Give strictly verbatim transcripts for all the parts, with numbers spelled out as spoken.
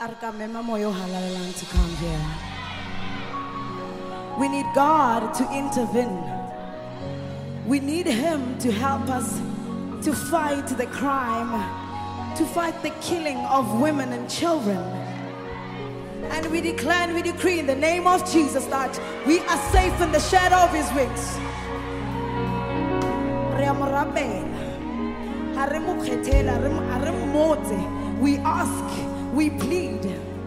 to come here. We need God to intervene. We need Him to help us to fight the crime, to fight the killing of women and children. And we declare and we decree in the name of Jesus that we are safe in the shadow of His wings. We ask, we plead.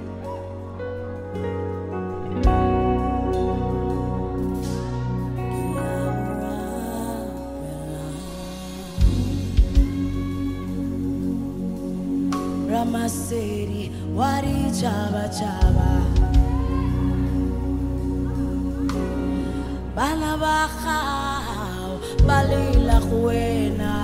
Ramaseri wari chaba chaba bana bakhaw balila khwena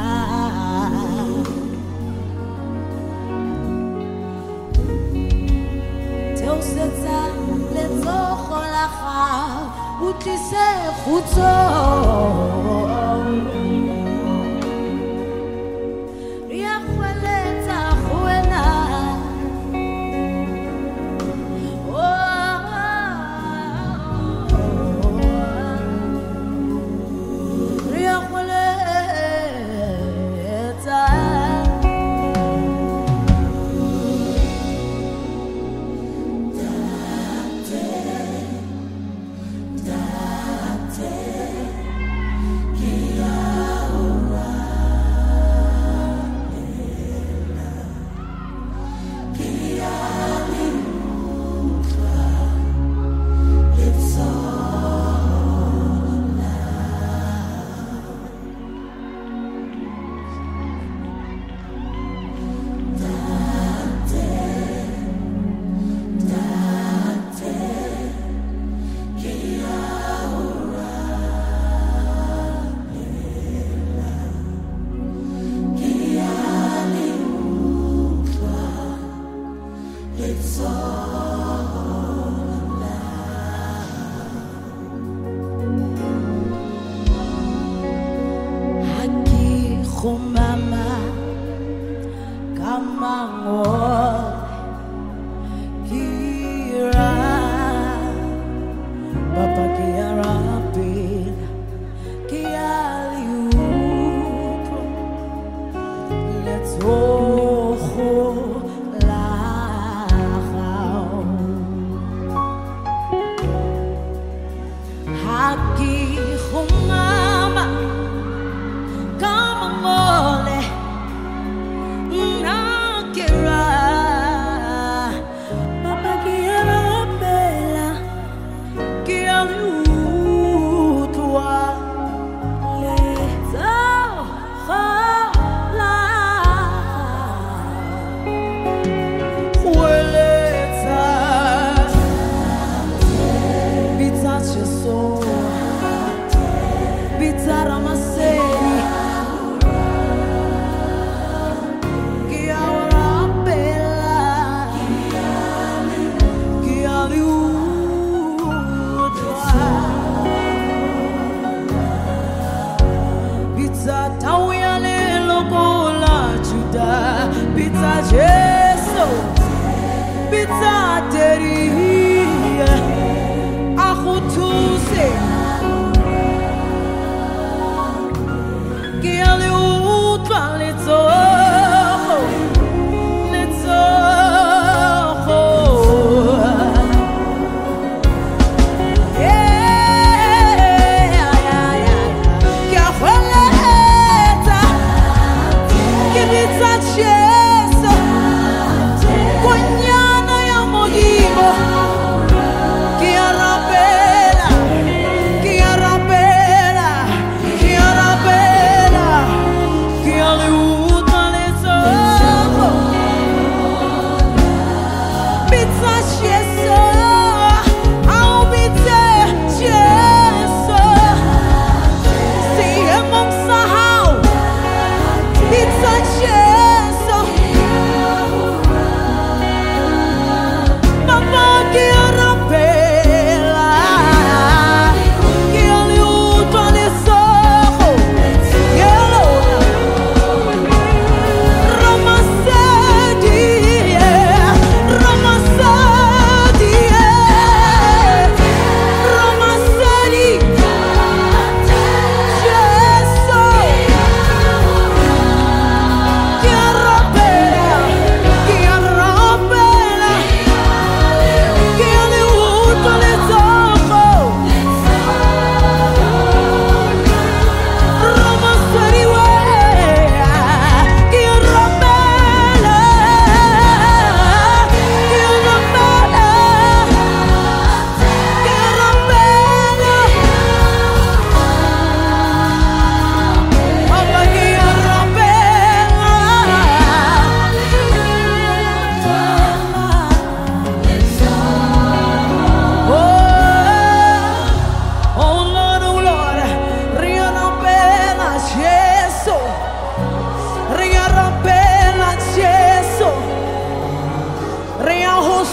teosetsa letsogo la gago utlise khutso Mama, come on, Kira, Papa Kira, Pin, Kira, let's go, la, Haki, Mama. Come on, Nakira.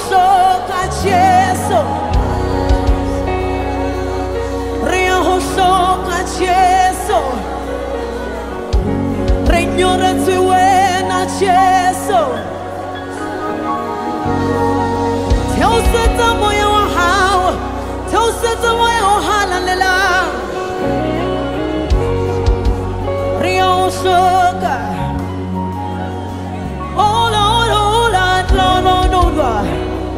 soka Jesu. Ria ho soka Jesu. Regnore tue na Jesu. Tell Satan moyo how. Tell Satan moyo halalela. Ria ho soka. Oh Lord, oh Lord, Lord, Lord, Lord, Lord.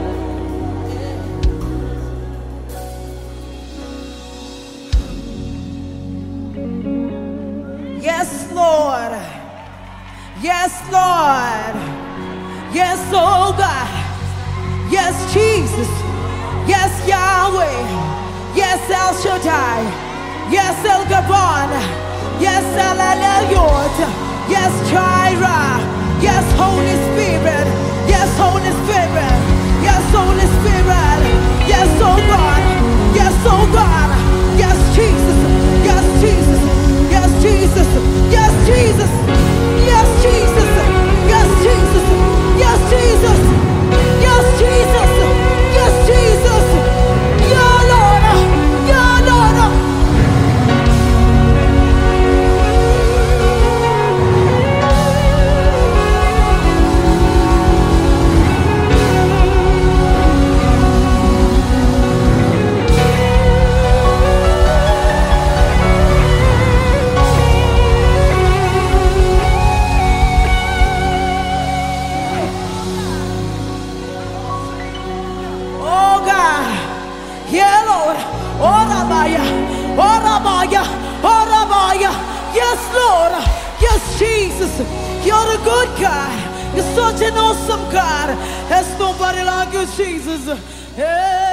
Yes, Lord. Yes, Lord. Yes, oh God. Yes, Jesus. Yes, Yahweh. Yes, El Shaddai. Yes, El Gabon. Yes, El Elyon. Yes, Jireh. Yes, Holy Spirit. Yes, Holy Spirit. Yes, Holy Spirit. Yes, oh God. Yes, oh God. Yes, Jesus. Yes, Jesus. Yes, Jesus. Yes, Jesus. Yes, Jesus. Yes, Jesus. Yes, Jesus. Yes, Jesus. Yes, Jesus. Yeah, Lord. Yeah, Lord. Yes, Lord. Yes, Jesus. You're a good God. You're such an awesome God. There's nobody like you, Jesus. Hey.